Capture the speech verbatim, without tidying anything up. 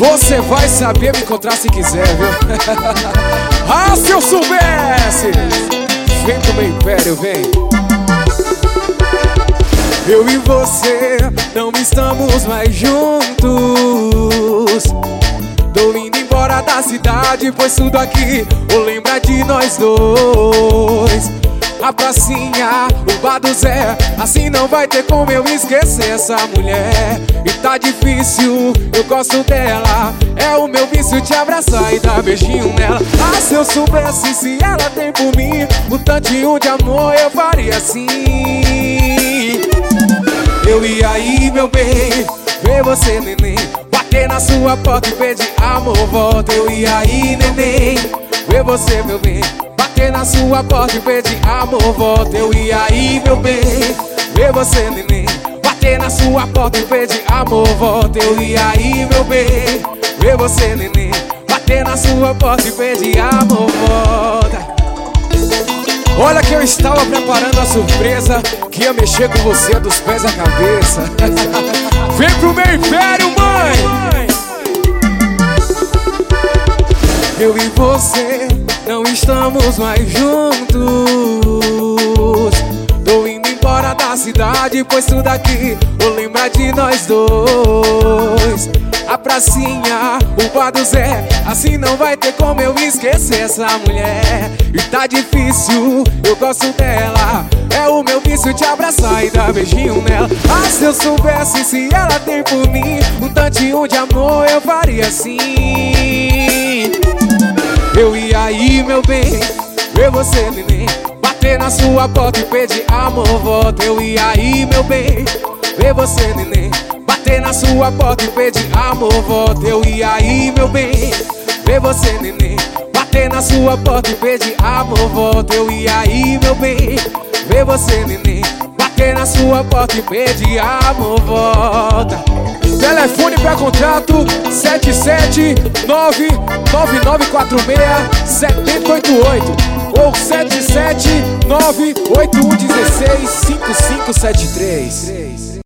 Você vai saber me encontrar se quiser, viu? Ah, se eu soubesse! Vem pro meu império, vem. Eu e você não estamos mais juntos. Tô indo embora da cidade, pois tudo aqui ou lembra de nós dois. A pracinha, o bar do Zé, assim não vai ter como eu esquecer essa mulher. E tá difícil, eu gosto dela, é o meu vício te abraçar e dar beijinho nela. Ah, se eu soubesse se ela tem por mim um tantinho de amor, eu faria assim. Eu ia aí, meu bem, ver você, neném, bater na sua porta e pedir amor, volta. Eu ia aí, neném, ver você, meu bem, bater na sua porta e pedir amor, volta. Eu ia aí, meu bem, ver você, neném, bater na sua porta e pedir amor, volta. Eu ia aí, meu bem, ver você, neném, bater na sua porta e pedir amor, volta. Olha que eu estava preparando a surpresa que ia mexer com você dos pés à cabeça. Vem pro meu império, mãe! Eu e você não estamos mais juntos. Tô indo embora da cidade, pois tudo aqui vou lembrar de nós dois. A pracinha, o bar do Zé, assim não vai ter como eu esquecer essa mulher. E tá difícil, eu gosto dela, é o meu vício te abraçar e dar beijinho nela. Ah, se eu soubesse se ela tem por mim um tantinho de amor, eu faria assim. Eu ia aí, meu bem, ver você, neném, bater na sua porta e pedir amor, volta. Eu ia aí, meu bem, ver você, neném, bater na sua porta e pedir amor, volta. Eu ia aí, meu bem, ver você, neném, bater na sua porta e pedir amor, volta. Eu ia aí, meu bem, ver você, neném, bater na sua porta e pedir amor, volta. Telefone pra contrato sete sete nove nove nove quatro seis sete oito oito ou sete sete nove oito um um seis cinco cinco sete três.